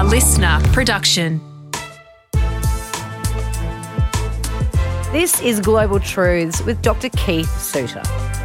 listener production. This is Global Truths with Dr. Keith Suter.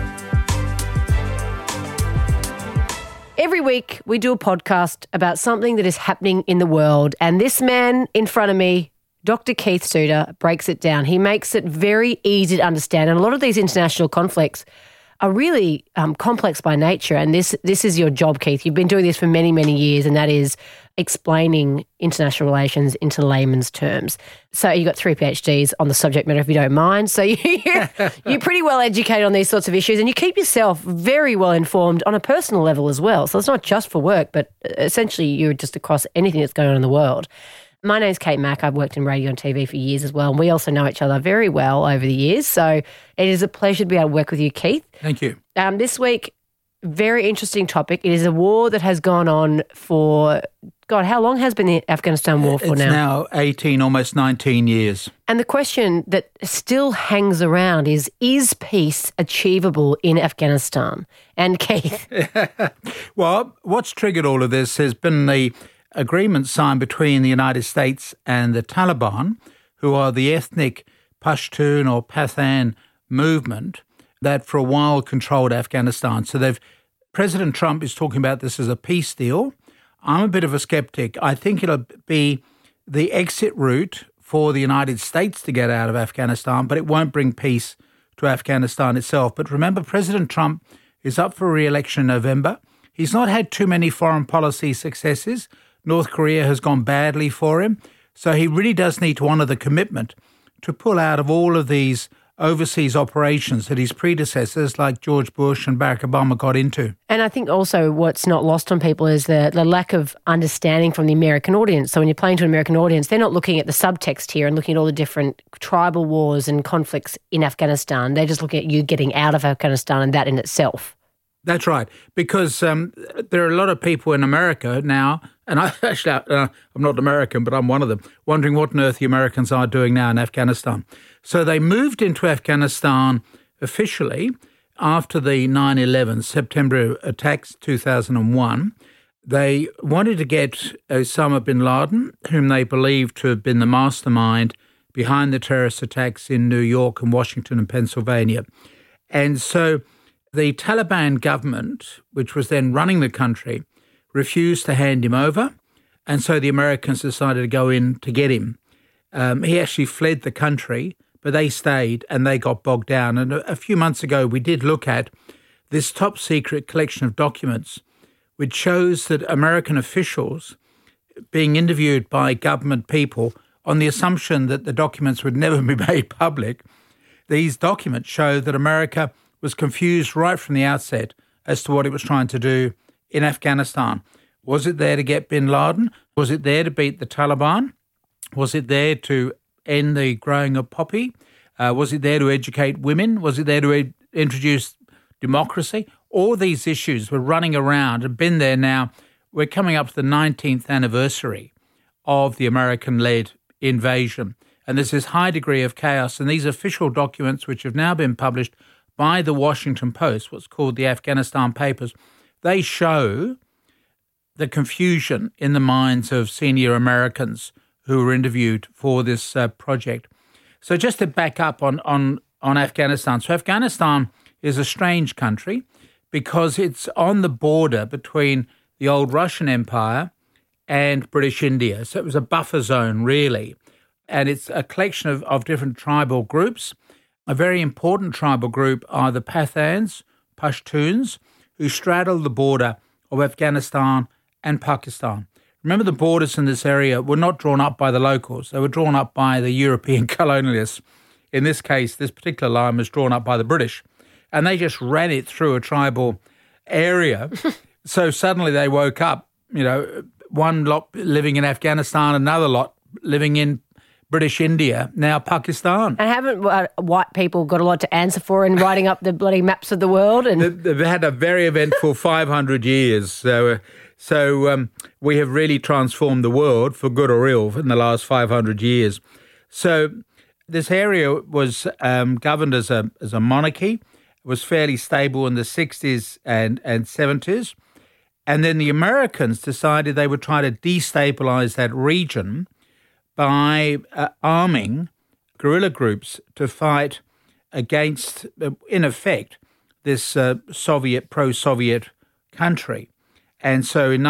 Every week we do a podcast about something that is happening in the world, and this man in front of me, Dr. Keith Suter, breaks it down. He makes it very easy to understand, and a lot of these international conflicts are really complex by nature, and this is your job, Keith. You've been doing this for many, many years, and that is explaining international relations into layman's terms. So you've got 3 PhDs on the subject matter, if you don't mind. So you're pretty well educated on these sorts of issues, and you keep yourself very well informed on a personal level as well. So it's not just for work, but essentially you're just across anything that's going on in the world. My name's Kate Mack. I've worked in radio and TV for years as well, and we also know each other very well over the years. So it is a pleasure to be able to work with you, Keith. Thank you. This week, very interesting topic. It is a war that has gone on for, God, how long has been the Afghanistan war for now? It's now 18, almost 19 years. And the question that still hangs around is peace achievable in Afghanistan? And Keith? Well, what's triggered all of this has been the agreement signed between the United States and the Taliban, who are the ethnic Pashtun or Pathan movement that for a while controlled Afghanistan. So President Trump is talking about this as a peace deal. I'm a bit of a skeptic. I think it'll be the exit route for the United States to get out of Afghanistan, but it won't bring peace to Afghanistan itself. But remember, President Trump is up for re-election in November. He's not had too many foreign policy successes. North Korea has gone badly for him. So he really does need to honour the commitment to pull out of all of these overseas operations that his predecessors like George Bush and Barack Obama got into. And I think also what's not lost on people is the lack of understanding from the American audience. So when you're playing to an American audience, they're not looking at the subtext here and looking at all the different tribal wars and conflicts in Afghanistan. They're just looking at you getting out of Afghanistan and that in itself. That's right, because there are a lot of people in America now, and I'm not American, but I'm one of them, wondering what on earth the Americans are doing now in Afghanistan. So they moved into Afghanistan officially after the 9/11 September attacks, 2001. They wanted to get Osama bin Laden, whom they believed to have been the mastermind behind the terrorist attacks in New York and Washington and Pennsylvania. And so the Taliban government, which was then running the country, refused to hand him over, and so the Americans decided to go in to get him. He actually fled the country, but they stayed and they got bogged down. And a few months ago, we did look at this top-secret collection of documents, which shows that American officials being interviewed by government people on the assumption that the documents would never be made public. These documents show that America was confused right from the outset as to what it was trying to do in Afghanistan. Was it there to get bin Laden? Was it there to beat the Taliban? Was it there to end the growing of poppy? Was it there to educate women? Was it there to introduce democracy? All these issues were running around and been there now. We're coming up to the 19th anniversary of the American-led invasion. And there's this high degree of chaos. And these official documents, which have now been published by the Washington Post, what's called the Afghanistan Papers, they show the confusion in the minds of senior Americans who were interviewed for this project. So just to back up on Afghanistan. So Afghanistan is a strange country because it's on the border between the old Russian Empire and British India. So it was a buffer zone, really. And it's a collection of different tribal groups. A very important tribal group are the Pathans, Pashtuns, who straddle the border of Afghanistan and Pakistan. Remember, the borders in this area were not drawn up by the locals. They were drawn up by the European colonialists. In this case, this particular line was drawn up by the British. And they just ran it through a tribal area. So suddenly they woke up, one lot living in Afghanistan, another lot living in British India, now Pakistan. And haven't white people got a lot to answer for in writing up the bloody maps of the world? And they've had a very eventful 500 years. So we have really transformed the world, for good or ill, in the last 500 years. So this area was governed as a monarchy. It was fairly stable in the 60s and 70s. And then the Americans decided they would try to destabilize that region by arming guerrilla groups to fight against, in effect, this pro-Soviet country. And so in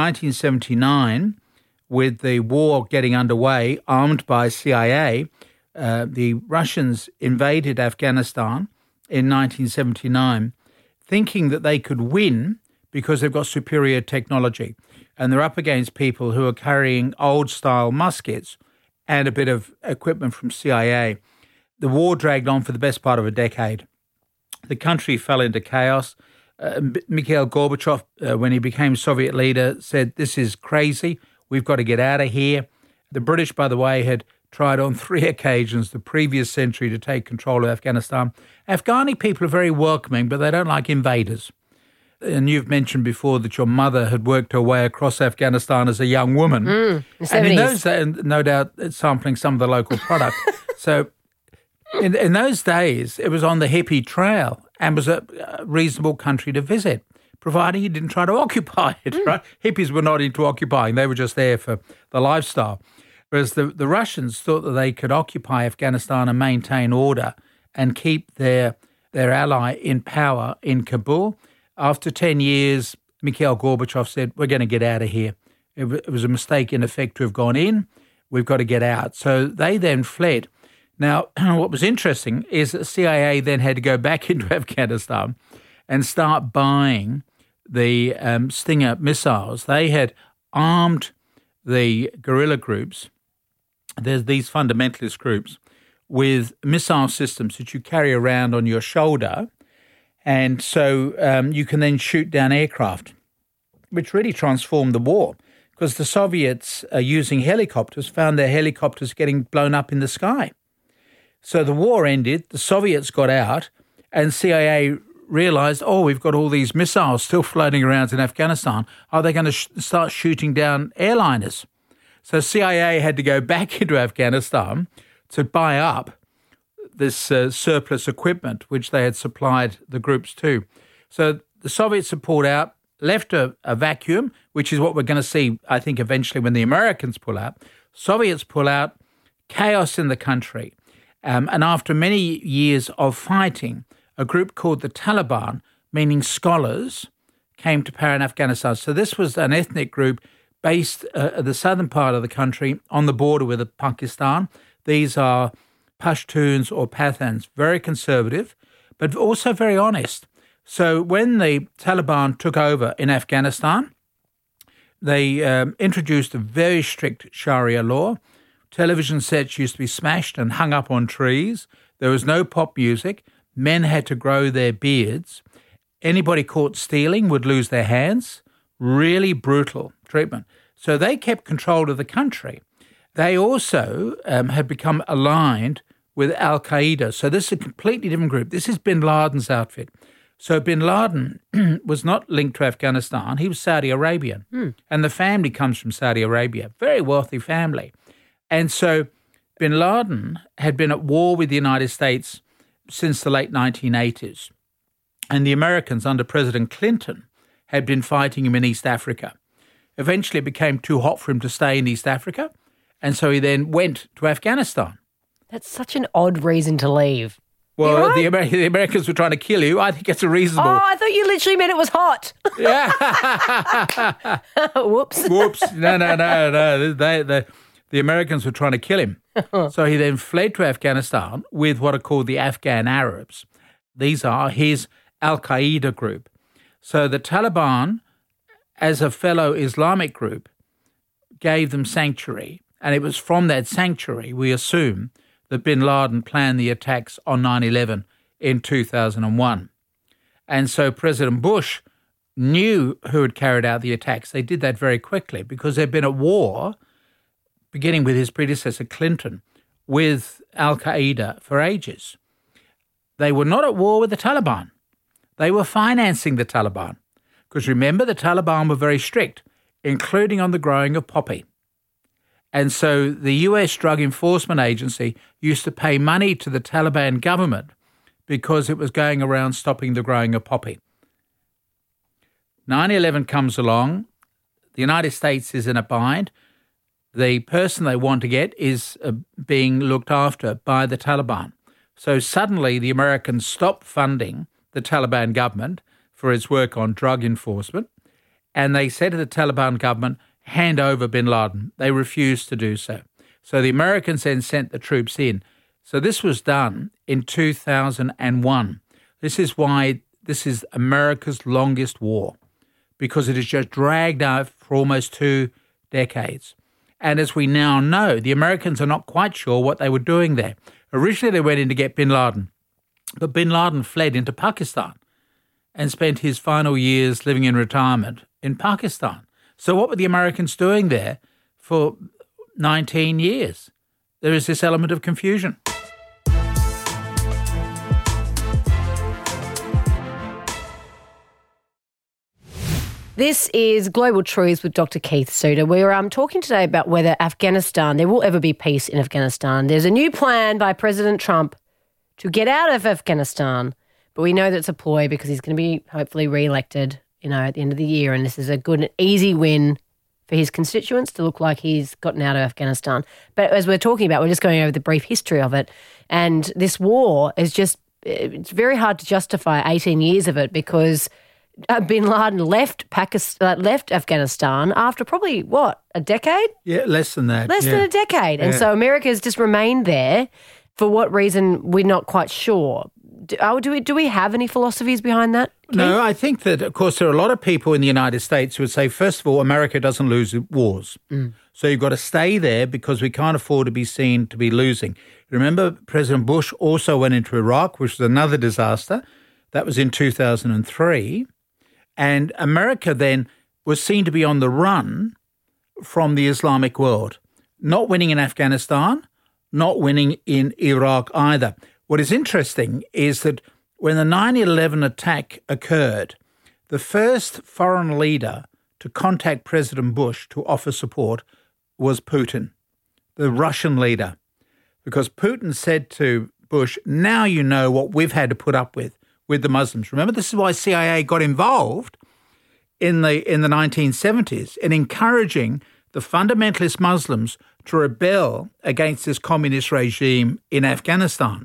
1979, with the war getting underway, armed by CIA, the Russians invaded Afghanistan in 1979, thinking that they could win because they've got superior technology. And they're up against people who are carrying old-style muskets and a bit of equipment from CIA. The war dragged on for the best part of a decade. The country fell into chaos. Mikhail Gorbachev, when he became Soviet leader, said, "This is crazy. We've got to get out of here." The British, by the way, had tried on 3 occasions the previous century to take control of Afghanistan. Afghani people are very welcoming, but they don't like invaders. And you've mentioned before that your mother had worked her way across Afghanistan as a young woman. The 70s. And in those days, no doubt sampling some of the local product. So in those days, it was on the hippie trail and was a reasonable country to visit, providing you didn't try to occupy it, right? Hippies were not into occupying. They were just there for the lifestyle. Whereas the Russians thought that they could occupy Afghanistan and maintain order and keep their ally in power in Kabul. After 10 years, Mikhail Gorbachev said, "We're going to get out of here. It was a mistake, in effect, to have gone in. We've got to get out." So they then fled. Now, what was interesting is that the CIA then had to go back into Afghanistan and start buying the Stinger missiles. They had armed the guerrilla groups, there's these fundamentalist groups, with missile systems that you carry around on your shoulder. And so you can then shoot down aircraft, which really transformed the war because the Soviets, using helicopters, found their helicopters getting blown up in the sky. So the war ended, the Soviets got out, and CIA realized, we've got all these missiles still floating around in Afghanistan. Are they going to start shooting down airliners? So CIA had to go back into Afghanistan to buy up this surplus equipment, which they had supplied the groups to. So the Soviets had pulled out, left a vacuum, which is what we're going to see, I think, eventually when the Americans pull out. Soviets pull out, chaos in the country. And after many years of fighting, a group called the Taliban, meaning scholars, came to power in Afghanistan. So this was an ethnic group based at the southern part of the country on the border with Pakistan. These are Pashtuns or Pathans, very conservative, but also very honest. So when the Taliban took over in Afghanistan, they introduced a very strict Sharia law. Television sets used to be smashed and hung up on trees. There was no pop music. Men had to grow their beards. Anybody caught stealing would lose their hands. Really brutal treatment. So they kept control of the country. They also had become aligned with Al-Qaeda. So this is a completely different group. This is bin Laden's outfit. So bin Laden was not linked to Afghanistan. He was Saudi Arabian. And the family comes from Saudi Arabia. Very wealthy family. And so bin Laden had been at war with the United States since the late 1980s. And the Americans under President Clinton had been fighting him in East Africa. Eventually it became too hot for him to stay in East Africa. And so he then went to Afghanistan. That's such an odd reason to leave. Well, right? the Americans were trying to kill you. I think it's a reasonable... Oh, I thought you literally meant it was hot. Yeah. Whoops. Whoops. No. The Americans were trying to kill him. So he then fled to Afghanistan with what are called the Afghan Arabs. These are his Al-Qaeda group. So the Taliban, as a fellow Islamic group, gave them sanctuary. And it was from that sanctuary, we assume, that bin Laden planned the attacks on 9/11 in 2001. And so President Bush knew who had carried out the attacks. They did that very quickly because they'd been at war, beginning with his predecessor Clinton, with Al-Qaeda for ages. They were not at war with the Taliban. They were financing the Taliban. Because remember, the Taliban were very strict, including on the growing of poppy. And so the US Drug Enforcement Agency used to pay money to the Taliban government because it was going around stopping the growing of poppy. 9/11 comes along. the United States is in a bind. The person they want to get is being looked after by the Taliban. So suddenly the Americans stop funding the Taliban government for its work on drug enforcement, and they said to the Taliban government, hand over bin Laden. They refused to do so. So the Americans then sent the troops in. So this was done in 2001. This is why this is America's longest war, because it has just dragged out for almost 2 decades. And as we now know, the Americans are not quite sure what they were doing there. Originally, they went in to get bin Laden, but bin Laden fled into Pakistan and spent his final years living in retirement in Pakistan. So what were the Americans doing there for 19 years? There is this element of confusion. This is Global Truths with Dr. Keith Suter. We're talking today about whether there will ever be peace in Afghanistan. There's a new plan by President Trump to get out of Afghanistan, but we know that it's a ploy because he's going to be hopefully re-elected, at the end of the year, and this is a good and easy win for his constituents to look like he's gotten out of Afghanistan. But as we're talking about, we're just going over the brief history of it, and this war is it's very hard to justify 18 years of it because bin Laden left Afghanistan after probably, a decade? Yeah, less than that. Less than a decade. And so America has just remained there. For what reason, we're not quite sure. Do we have any philosophies behind that, Keith? No, I think that, of course, there are a lot of people in the United States who would say, first of all, America doesn't lose wars. So you've got to stay there because we can't afford to be seen to be losing. Remember, President Bush also went into Iraq, which was another disaster. That was in 2003. And America then was seen to be on the run from the Islamic world, not winning in Afghanistan, not winning in Iraq either. What is interesting is that when the 9/11 attack occurred, the first foreign leader to contact President Bush to offer support was Putin, the Russian leader, because Putin said to Bush, now you know what we've had to put up with the Muslims. Remember, this is why CIA got involved in the 1970s in encouraging the fundamentalist Muslims to rebel against this communist regime in Afghanistan.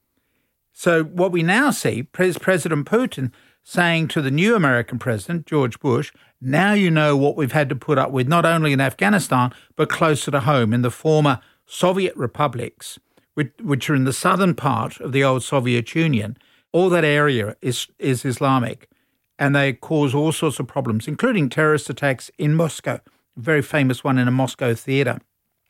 So what we now see is President Putin saying to the new American president, George Bush, now you know what we've had to put up with not only in Afghanistan, but closer to home in the former Soviet republics, which are in the southern part of the old Soviet Union. All that area is Islamic, and they cause all sorts of problems, including terrorist attacks in Moscow, a very famous one in a Moscow theatre.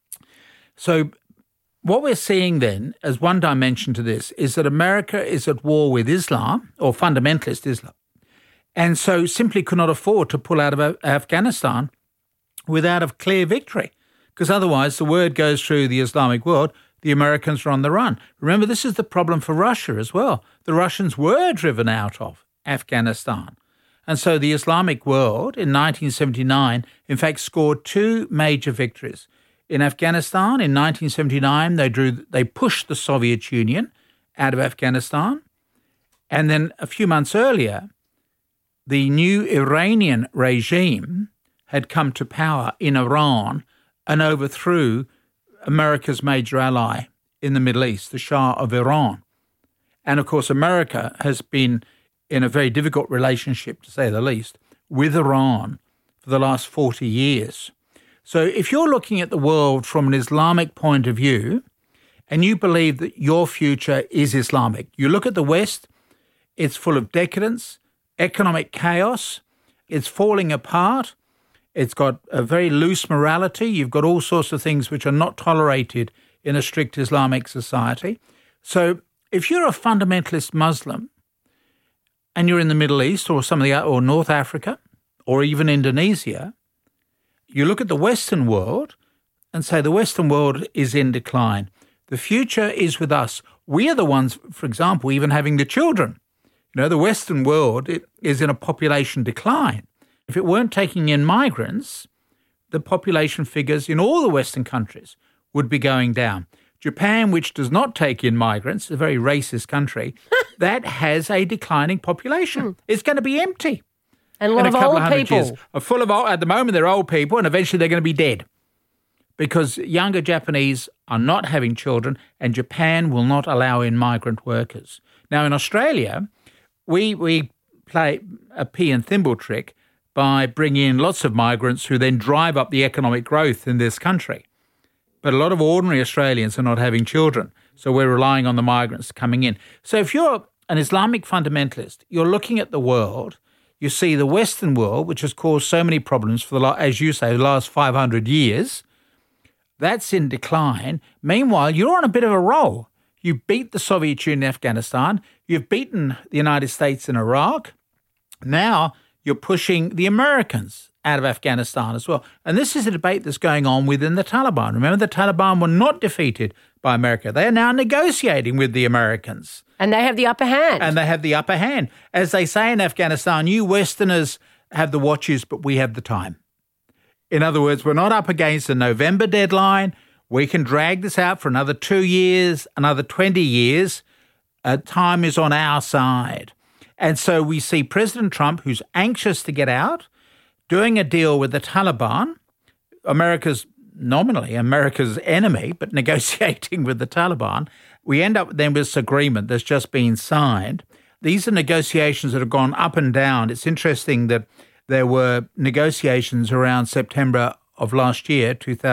So what we're seeing then, as one dimension to this, is that America is at war with Islam, or fundamentalist Islam, and so simply could not afford to pull out of Afghanistan without a clear victory, because otherwise the word goes through the Islamic world, the Americans are on the run. Remember, this is the problem for Russia as well. The Russians were driven out of Afghanistan. And so the Islamic world in 1979, in fact, scored 2 major victories. In Afghanistan, in 1979, they pushed the Soviet Union out of Afghanistan. And then a few months earlier, the new Iranian regime had come to power in Iran and overthrew America's major ally in the Middle East, the Shah of Iran. And, of course, America has been in a very difficult relationship, to say the least, with Iran for the last 40 years. So if you're looking at the world from an Islamic point of view and you believe that your future is Islamic, you look at the West, it's full of decadence, economic chaos, it's falling apart, it's got a very loose morality, you've got all sorts of things which are not tolerated in a strict Islamic society. So if you're a fundamentalist Muslim and you're in the Middle East or or North Africa or even Indonesia, you look at the Western world and say the Western world is in decline. The future is with us. We are the ones, for example, even having the children. The Western world is in a population decline. If it weren't taking in migrants, the population figures in all the Western countries would be going down. Japan, which does not take in migrants, a very racist country, that has a declining population. It's going to be empty. And a lot of old people. Are full of at the moment, they're old people, and eventually they're going to be dead because younger Japanese are not having children, and Japan will not allow in migrant workers. Now, in Australia, we play a pea and thimble trick by bringing in lots of migrants who then drive up the economic growth in this country. But a lot of ordinary Australians are not having children, so we're relying on the migrants coming in. So if you're an Islamic fundamentalist, you're looking at the world, you see the Western world, which has caused so many problems for, as you say, the last 500 years, that's in decline. Meanwhile, you're on a bit of a roll. You beat the Soviet Union in Afghanistan. You've beaten the United States in Iraq. Now you're pushing the Americans out of Afghanistan as well. And this is a debate that's going on within the Taliban. Remember, the Taliban were not defeated by America. They are now negotiating with the Americans. And they have the upper hand. As they say in Afghanistan, you Westerners have the watches, but we have the time. In other words, we're not up against a November deadline. We can drag this out for another 2 years, another 20 years. Time is on our side. And so we see President Trump, who's anxious to get out, doing a deal with the Taliban, nominally America's enemy, but negotiating with the Taliban. We end up then with this agreement that's just been signed. These are negotiations that have gone up and down. It's interesting that there were negotiations around September of last year,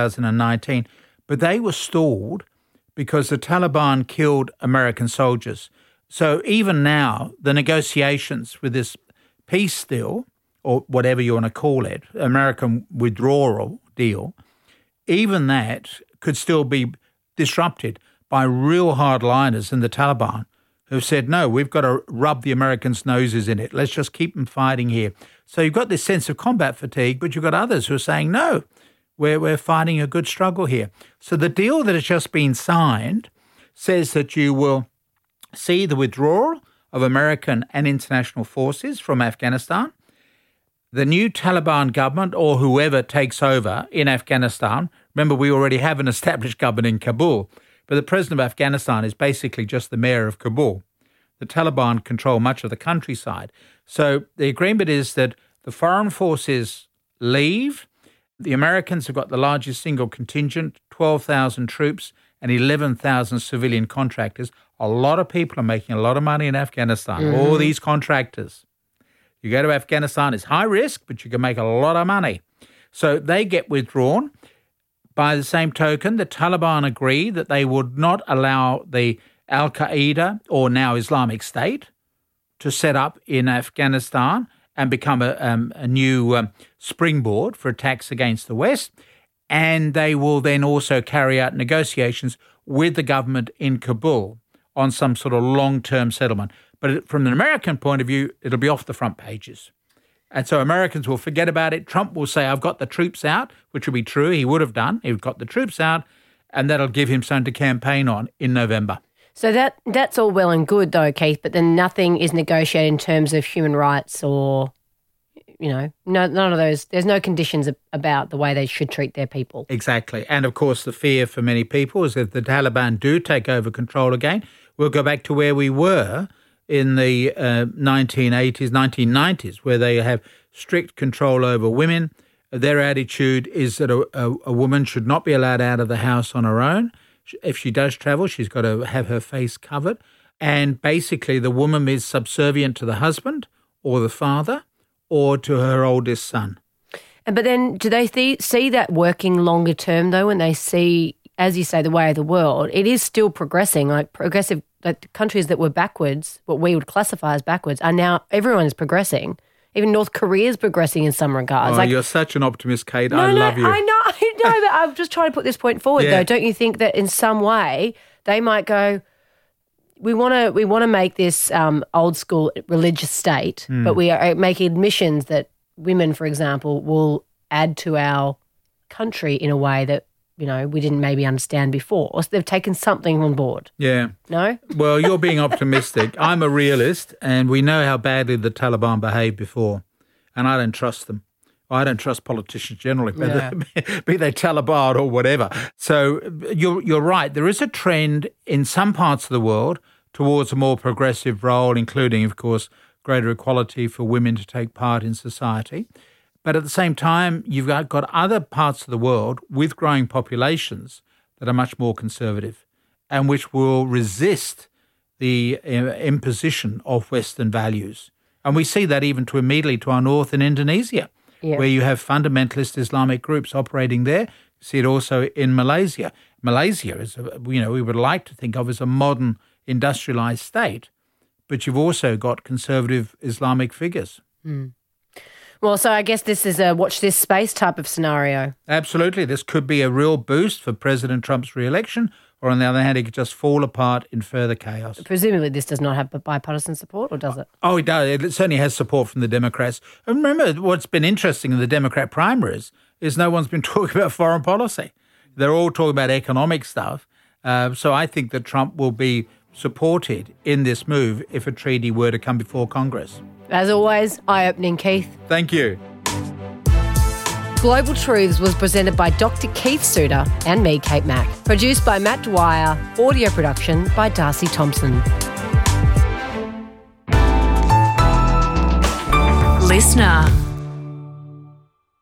2019, but they were stalled because the Taliban killed American soldiers. So even now, the negotiations with this peace deal, or whatever you want to call it, American withdrawal deal, even that could still be disrupted by real hardliners in the Taliban who've said, no, we've got to rub the Americans' noses in it. Let's just keep them fighting here. So you've got this sense of combat fatigue, but you've got others who are saying, no, we're fighting a good struggle here. So the deal that has just been signed says that you will see the withdrawal of American and international forces from Afghanistan. The new Taliban government, or whoever takes over in Afghanistan, remember we already have an established government in Kabul, but the president of Afghanistan is basically just the mayor of Kabul. The Taliban control much of the countryside. So the agreement is that the foreign forces leave. The Americans have got the largest single contingent, 12,000 troops and 11,000 civilian contractors. A lot of people are making a lot of money in Afghanistan, all these contractors. You go to Afghanistan, it's high risk, but you can make a lot of money. So they get withdrawn. By the same token, the Taliban agree that they would not allow the Al-Qaeda, or now Islamic State, to set up in Afghanistan and become a new springboard for attacks against the West. And they will then also carry out negotiations with the government in Kabul on some sort of long-term settlement. But from an American point of view, it'll be off the front pages. And so Americans will forget about it. Trump will say, I've got the troops out, which will be true. He would have done. He'd got the troops out, and that'll give him something to campaign on in November. So that's all well and good, though, Keith, but then nothing is negotiated in terms of human rights or, none of those. There's no conditions about the way they should treat their people. Exactly. And, of course, the fear for many people is if the Taliban do take over control again, we'll go back to where we were in the 1980s, 1990s, where they have strict control over women. Their attitude is that a woman should not be allowed out of the house on her own. If she does travel, she's got to have her face covered. And basically the woman is subservient to the husband or the father or to her oldest son. But then do they see that working longer term, though, when they see, as you say, the way of the world? It is still progressing, like countries that were backwards, what we would classify as backwards, are now, everyone is progressing. Even North Korea is progressing in some regards. Oh, you're such an optimist, Kate. I love you. I know, but I'm just trying to put this point forward, though. Don't you think that in some way they might go, we want to make this old school religious state, but we are making admissions that women, for example, will add to our country in a way that, we didn't maybe understand before. Or they've taken something on board. Yeah. No? Well, you're being optimistic. I'm a realist, and we know how badly the Taliban behaved before, and I don't trust them. I don't trust politicians generally, be they Taliban or whatever. So you're right. There is a trend in some parts of the world towards a more progressive role, including, of course, greater equality for women to take part in society. But at the same time, you've got other parts of the world with growing populations that are much more conservative and which will resist the imposition of Western values. And we see that even immediately to our north in Indonesia, where you have fundamentalist Islamic groups operating there. You see it also in Malaysia. Malaysia is, we would like to think of as a modern industrialized state, but you've also got conservative Islamic figures. Well, so I guess this is a watch this space type of scenario. Absolutely. This could be a real boost for President Trump's re-election, or on the other hand, it could just fall apart in further chaos. Presumably this does not have bipartisan support, or does it? Oh, it does. It certainly has support from the Democrats. And remember, what's been interesting in the Democrat primaries is no one's been talking about foreign policy. They're all talking about economic stuff. So I think that Trump will be supported in this move if a treaty were to come before Congress. As always, eye-opening, Keith. Thank you. Global Truths was presented by Dr. Keith Suter and me, Kate Mack. Produced by Matt Dwyer. Audio production by Darcy Thompson. Listener.